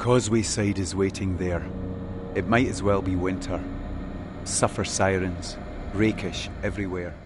Causeway Side is waiting there. It might as well be winter. Suffer sirens, rakish everywhere.